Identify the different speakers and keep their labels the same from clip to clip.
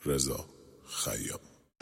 Speaker 1: رضا خیام.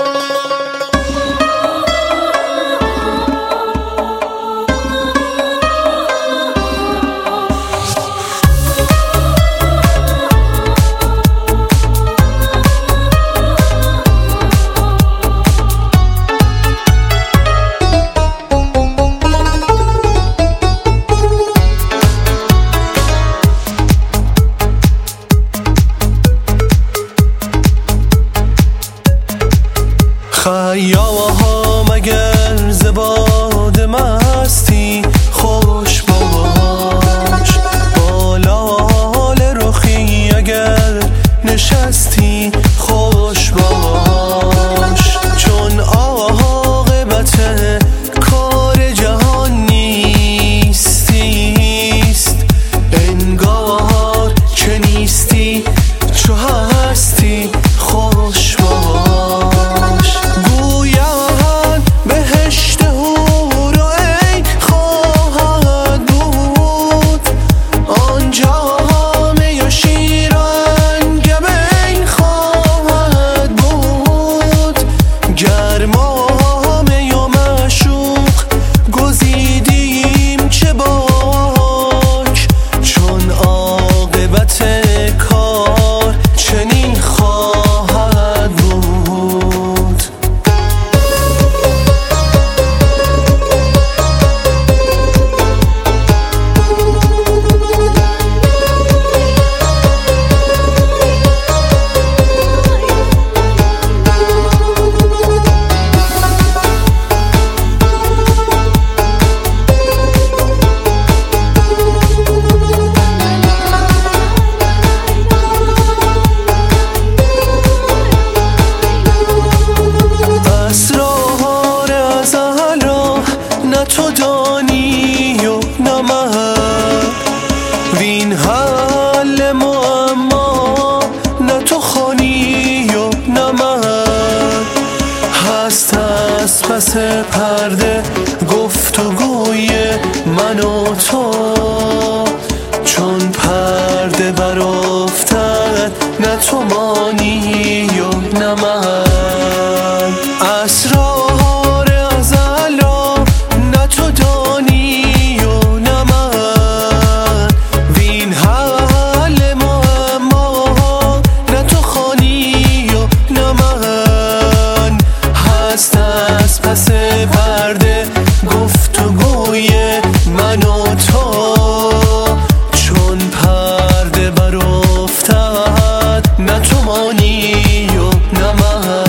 Speaker 2: خیاها مگر زباد مستی خوش باش، بالال رخی اگر نشستی خوش باش، چون عاقبت کار جهان نیستیست، انگار که نیستی چو هستی خوش باش. بهشت حور و عین خواهد بود، آنجا می و شیرانگبین خواهد بود، گرما می و معشوق گزیدیم چه باک، چون عاقبت کار چنین خواهد بود. تو دانی و نه من، وین حل معما نه تو خوانی و نه من، هست از پس پرده گفتگوی من و تو، چون پرده برافتد نه تو مانی و نه من، اسرار ازل نه تو دانی و نه من، وین حل معما نه تو خوانی و نه من، هست از پس پرده گفتگوی من و تو، چون پرده برافتد نه تو مانی و نه من.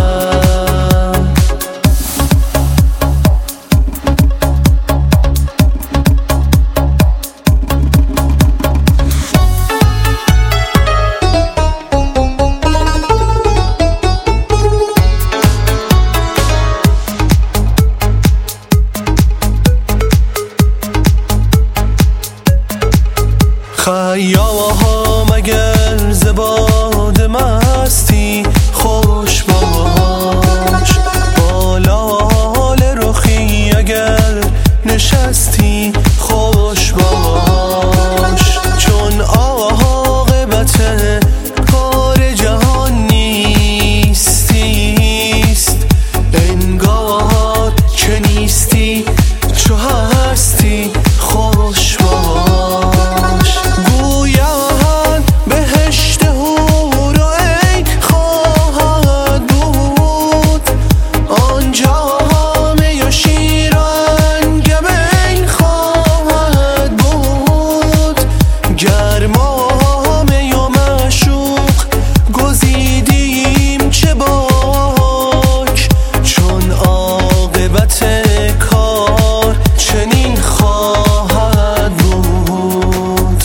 Speaker 2: خیاها مگر زباد مستی خوش باش، بالال رخی اگر نشستی خوش باش، چون عاقبت کار جهان نیستیست، انگار که نیستی چو هستی خوش باش. بهشت حور و عین خواهد بود، آنجا می و شیرانگبین خواهد بود، گرما می و معشوق گزیدیم چه باک، چون عاقبت کار چنین خواهد بود.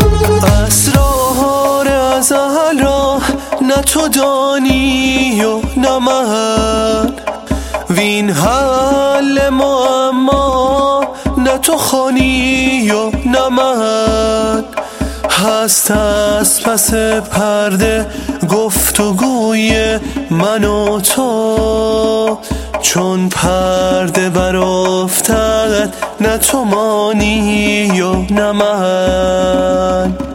Speaker 2: تو دانی و نه من. وین حل معما نه تو خوانی و نه من. هست از پس پرده گفتگوی من و تو، چون پرده برافتد نه تو مانی و نه من.